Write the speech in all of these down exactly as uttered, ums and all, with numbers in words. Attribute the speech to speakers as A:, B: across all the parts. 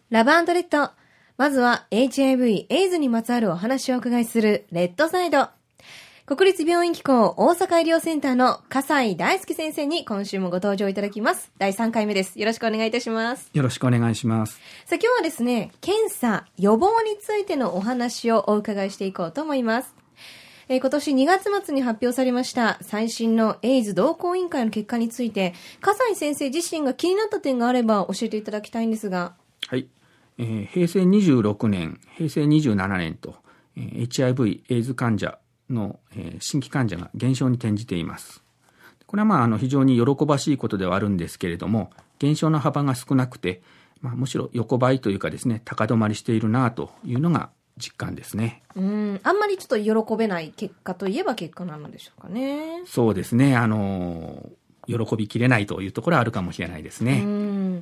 A: ラブ&レッド。まずは エイチアイブイ、エイズ にまつわるお話をお伺いするレッドサイド。国立病院機構大阪医療センターの笠井大輔先生に今週もご登場いただきます。だいさんかいめです。よろしくお願いいたします。
B: よろしくお願いします。
A: さあ今日はですね、検査、予防についてのお話をお伺いしていこうと思います。えー、今年にがつ末に発表されました最新のエイズ同行委員会の結果について、笠井先生自身が気になった点があれば教えていただきたいんですが。
B: はい。えー、平成にじゅうろくねん、平成にじゅうななねんと、えー、エイチアイブイ エイズ患者の、えー、新規患者が減少に転じています。これはまあ、あの非常に喜ばしいことではあるんですけれども、減少の幅が少なくて、まあ、むしろ横ばいというかですね、高止まりしているなというのが実感ですね。
A: うん、あんまりちょっと喜べない結果といえば結果なのでしょうかね。
B: そうですね。あの喜びきれないというところはあるかもしれないですね。
A: うん。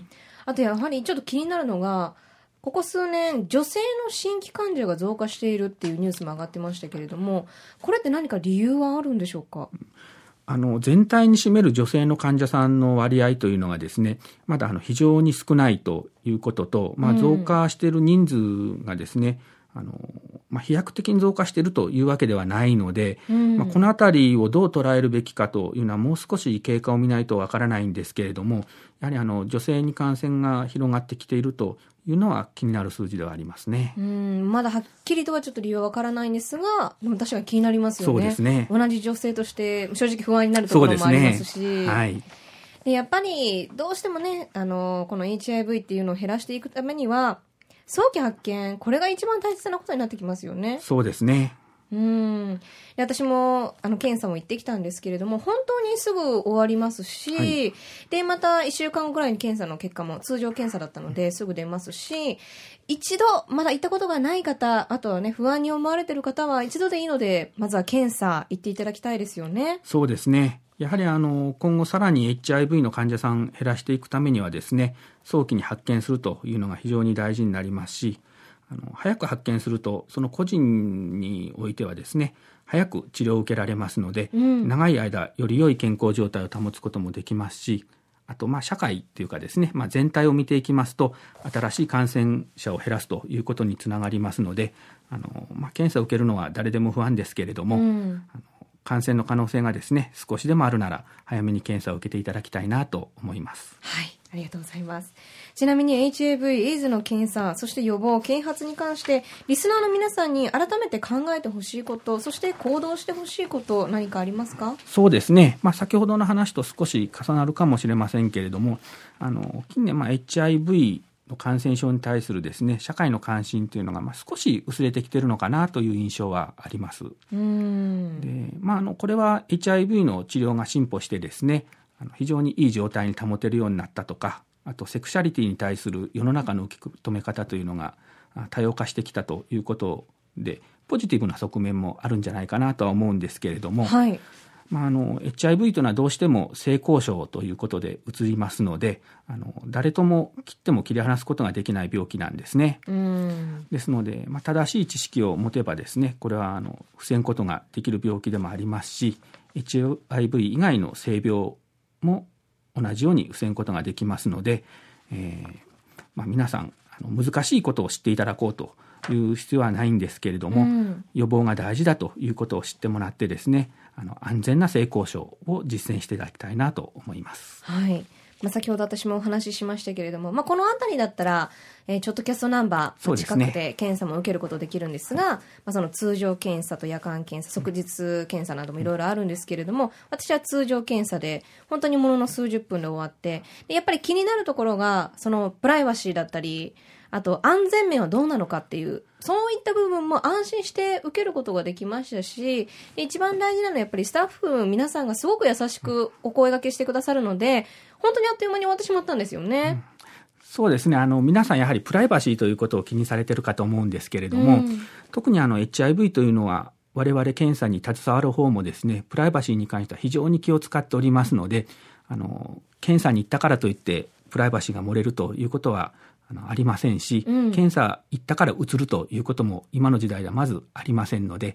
A: あとやはりちょっと気になるのが、ここ数年女性の新規患者が増加しているっていうニュースも上がってましたけれども、これって何か理由はあるんでしょうか？
B: あの全体に占める女性の患者さんの割合というのがですね、まだあの非常に少ないということと、まあ、増加している人数がですね、うん、あのまあ、飛躍的に増加しているというわけではないので、うんまあ、このあたりをどう捉えるべきかというのはもう少し経過を見ないとわからないんですけれども、やはりあの女性に感染が広がってきているというのは気になる数字ではありますね。
A: うんまだはっきりとはちょっと理由はわからないんですが、でも確かに気になりますよね。
B: そうですね。
A: 同じ女性として正直不安になるところもありますし、
B: そうですね。はい。
A: でやっぱりどうしてもね、あのこの エイチアイブイ っていうのを減らしていくためには早期発見、これが一番大切なことになってきますよね。
B: そうですね。
A: うんで私もあの検査も行ってきたんですけれども、本当にすぐ終わりますし、はい、でまたいっしゅうかんごぐらいに検査の結果も通常検査だったのですぐ出ますし、一度まだ行ったことがない方、あとはね不安に思われている方は一度でいいのでまずは検査行っていただきたいですよね。
B: そうですね。やはりあの今後さらに エイチアイブイ の患者さん減らしていくためにはですね、早期に発見するというのが非常に大事になりますし、あの早く発見するとその個人においてはですね、早く治療を受けられますので、うん、長い間より良い健康状態を保つこともできますし、あとまあ社会というかですね、まあ、全体を見ていきますと新しい感染者を減らすということにつながりますので、あの、まあ、検査を受けるのは誰でも不安ですけれども、うん、あの感染の可能性がですね少しでもあるなら早めに検査を受けていただきたいなと思います。
A: はい、ありがとうございます。ちなみに エイチアイブイ エイズの検査、そして予防啓発に関してリスナーの皆さんに改めて考えてほしいこと、そして行動してほしいこと、何かありますか？
B: そうですね、まあ、先ほどの話と少し重なるかもしれませんけれども、あの近年まあ エイチアイブイの感染症に対するですね社会の関心というのがまあ少し薄れてきているのかなという印象はあります。うーんで、まあ、あのこれは エイチアイブイ の治療が進歩してですね、あの非常にいい状態に保てるようになったとか、あとセクシャリティに対する世の中の受け止め方というのが多様化してきたということでポジティブな側面もあるんじゃないかなとは思うんですけれども、はいまあ、あの エイチアイブイ というのはどうしても性交渉ということでうつりますので、あの誰とも切っても切り離すことができない病気なんですね。うんですので、まあ、正しい知識を持てばですね、これはあの防ぐことができる病気でもありますし、 エイチアイブイ 以外の性病も同じように防ぐことができますので、えーまあ、皆さんあの難しいことを知っていただこうという必要はないんですけれども、うん、予防が大事だということを知ってもらってですね、あの安全な性交渉を実践していただきたいなと思います。
A: はい、まあ、先ほど私もお話ししましたけれども、まあ、このあたりだったら、えー、ちょっとキャストナンバー近くで検査も受けることできるんですが、まあ、その通常検査と夜間検査、即日検査などもいろいろあるんですけれども、私は通常検査で本当にものの数十分で終わって、でやっぱり気になるところがそのプライバシーだったり、あと安全面はどうなのかっていう、そういった部分も安心して受けることができましたし、一番大事なのはやっぱりスタッフ皆さんがすごく優しくお声掛けしてくださるので、本当にあっという間に終わってしまったんですよね。うん、
B: そうですね、あの皆さんやはりプライバシーということを気にされているかと思うんですけれども、うん、特にあの エイチアイブイ というのは我々検査に携わる方もですね、プライバシーに関しては非常に気を使っておりますので、あの検査に行ったからといってプライバシーが漏れるということはあのありませんし、うん、検査行ったからうつるということも今の時代ではまずありませんので、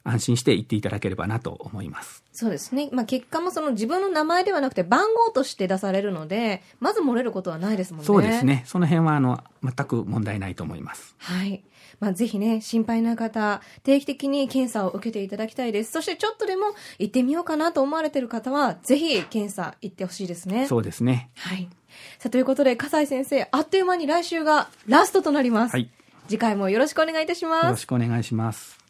B: 安心して行っていただければなと思います。
A: そうですね。まあ、結果もその自分の名前ではなくて番号として出されるので、まず漏れることはないですもんね。
B: そうですね。その辺はあの全く問題ないと思います。
A: はい。まあ、ぜひね、心配な方、定期的に検査を受けていただきたいです。そしてちょっとでも行ってみようかなと思われている方は、ぜひ検査行ってほしいですね。
B: そうですね。
A: はい。さあ、ということで、笠井先生、あっという間に来週がラストとなります。
B: はい。
A: 次回もよろしくお願いいたします。
B: よろしくお願いします。